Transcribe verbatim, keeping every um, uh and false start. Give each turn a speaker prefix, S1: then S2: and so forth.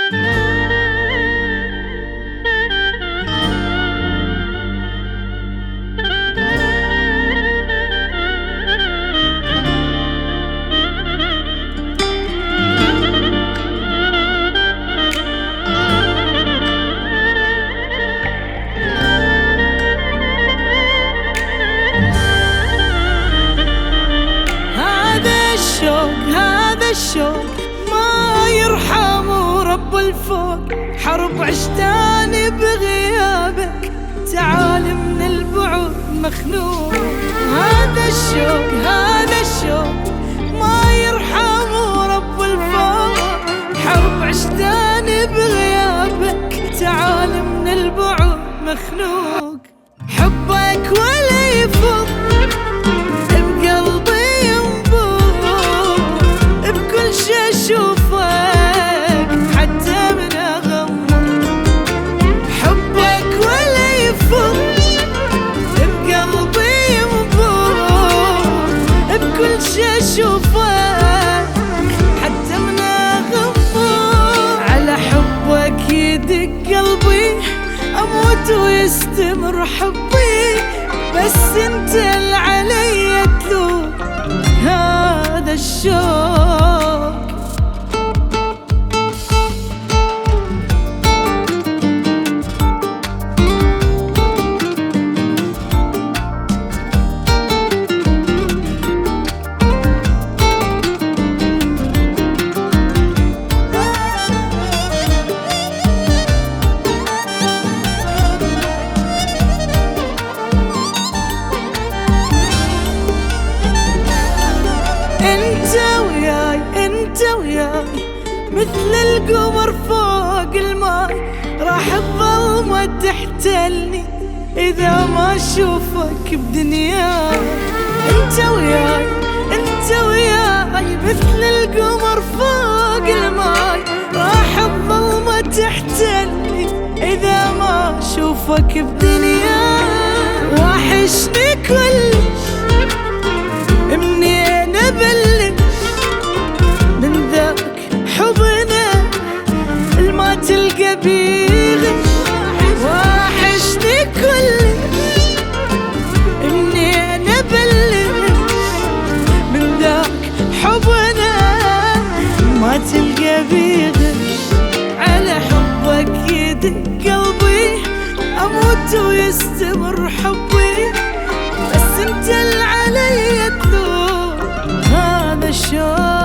S1: هذا الشوق ما يرحم رب الفوق، حرب عشتاني بغيابك، تعال من البعد مخنوق. هذا الشوق هذا الشوق ما يرحم رب الفوق، حرب عشتاني بغيابك، تعال من البعد مخنوق. حبك ولا يفض اشوفك حتى من اغمض، حبك ولا يفض بقلبي ينبض، بكل شي اشوفك حتى من اغمض. على حبك يدق قلبي، اموت ويستمر حبي، بس انت اللي علي تلوم. هذا الشوق انت وياي مثل القمر فوق الماي، راح الظلمة تحتلني إذا ما أشوفك بدنياي. انت وياي انت وياي مثل القمر فوق الماي، راح الظلمة تحتلني إذا ما أشوفك بدنياي. وحشني كلش منين أبلش من ذاك حضنه الما تلقى بيغش. واحشني كلش منين أبلش من ذاك حضنه ما تلقى بيغش. على حبك يدق قلبي، أموت ويستمر حبي، بس انت اللي علي تلوم. هذا الشوق